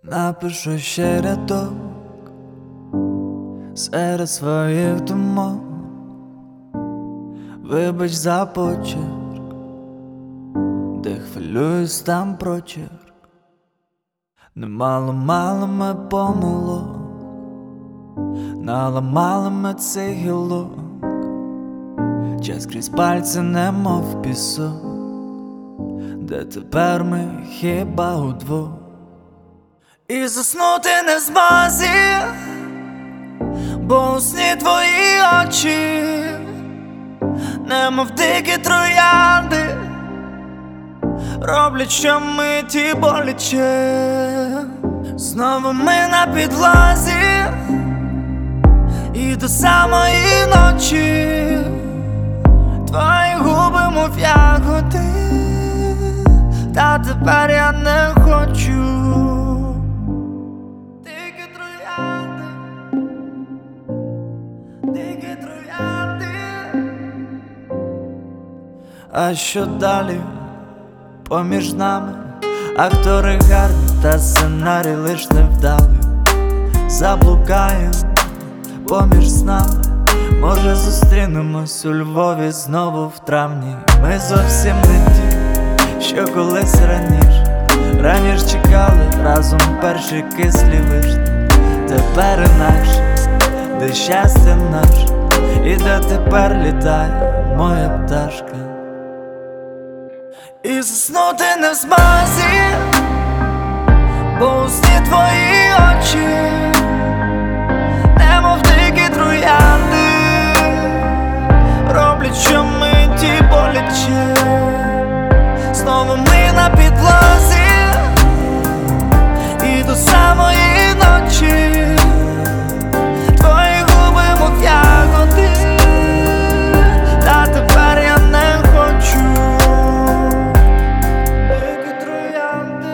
Напишу ще рядок серед своїх думок. Вибач за почерк, де хвилююсь, там прочерк. Немало ми помилок, наламали ми цей гілок. Час крізь пальці немов пісок, де тепер ми хіба удвох. І заснути не в змозі, бо у сні твої очі немов дикі троянди, роблять щомиті боляче. Знову ми на підлозі, і до самої ночі твої губи, мов ягоди, та тепер я не хочу. Дикі троянди, дикі троянди. А що далі поміж нами? Актори гарні, та сценарій лиш невдалий. Заблукаєм поміж снами, може зустрінемось у Львові знову в травні. Ми зовсім не ті, що колись раніше чекали разом перші кислі вишні. Тепер інакше, де щастя наше, і де тепер літає моя пташка. І заснути не в змозі, бо у сні твої очі немов дикі троянди, роблять щомиті боляче. Знову ми на підлозі, і до самої ночі твої губи, мов ягоди, та тепер я не хочу. Дикі троянди,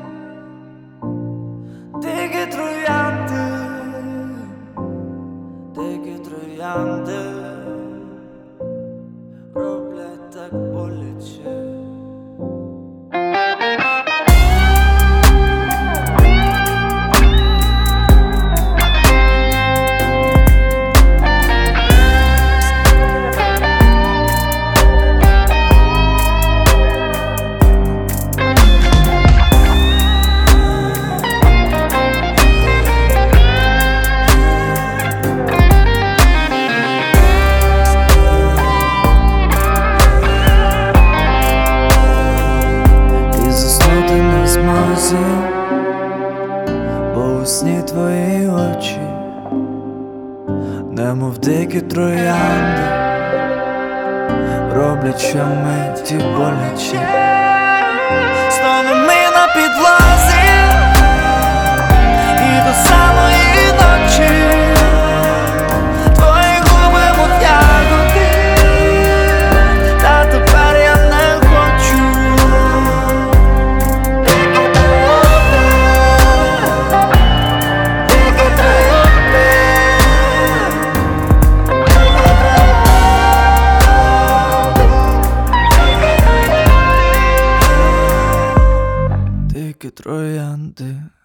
дикі троянди, дикі троянди, роблять так боляче. Бо у сні твої очі немов дикі троянди, роблять щомиті боляче. Знову ми на підлозі, і до самої ночі твої губи, мов ягоди, та тепер я не хочу. Дикі троянди.